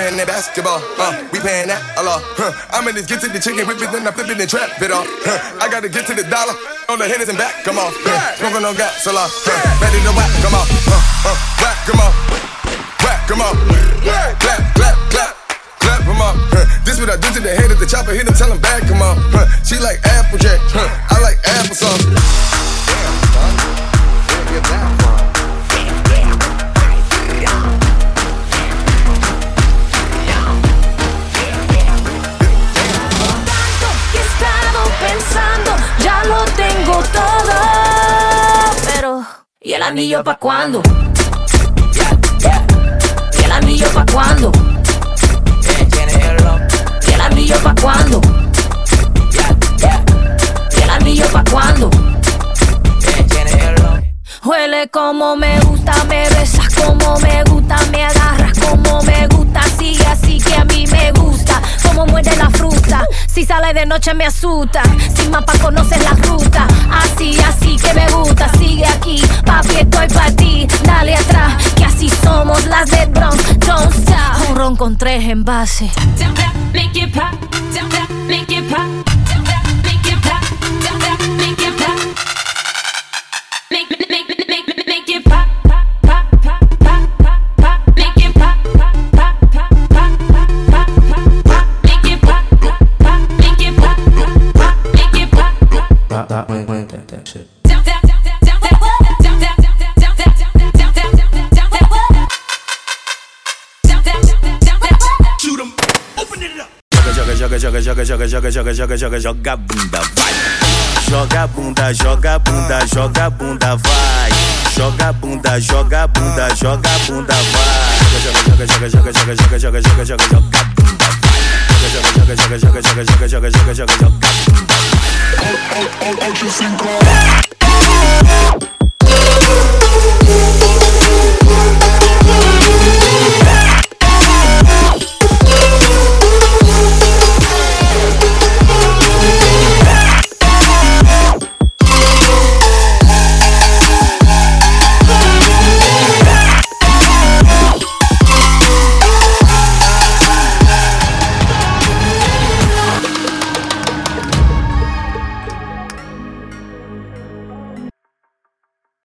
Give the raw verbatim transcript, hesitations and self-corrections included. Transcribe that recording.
playing that basketball, uh, we paying that a lot. Huh. I'm in this get to the chicken whip it, then I flip it and trap it off. Huh. I gotta get to the dollar, on the hitters and back, come on. Huh. Smoking on gas a lot, huh. Ready to whack, come on. Uh, uh, whack, come on. Whack, come on. Clap, clap, clap. Clap them up, huh. This what I do to the head of the chopper, hit them, tell them back, come on, huh. She like Applejack, huh. I like applesauce. Damn, son, where'd you get that from? Tanto que he estado pensando, ya lo tengo todo, pero ¿y el anillo pa' cuándo? ¿Y el anillo pa' cuándo? ¿Y el anillo pa' cuándo? ¿Y el anillo pa' cuándo? Huele como me gusta, me besas como me gusta, me agarras como me gusta, sigue así que a mí me gusta, como muerde la fruta, si sale de noche me asusta, sin mapa conoces la ruta, así, así que me gusta, sigue aquí, papi estoy pa' ti, dale atrás, que así somos las de Bronx, don't stop, un ron con tres envases. Make it pop, make it pop, make it pop, make it pop, make make make make make it pop, pop, pop, pop, pop, pop, make it pop, pop, pop, pop, pop, pop, make it pop, pop, make it pop, pop, make it pop, pop, pop, wait, wait, that, that shit. Shoot 'em, open it up. Joga, joga, joga, joga, joga, joga, joga, joga, joga, joga bunda, vai. Joga bunda, joga bunda, joga bunda, vai. Joga bunda, joga bunda, joga bunda, vai. Joga, joga, joga, joga, joga, joga, joga, joga, joga bunda, vai. Joga, joga, joga, joga, joga, joga, joga, joga, joga, joga bunda, vai.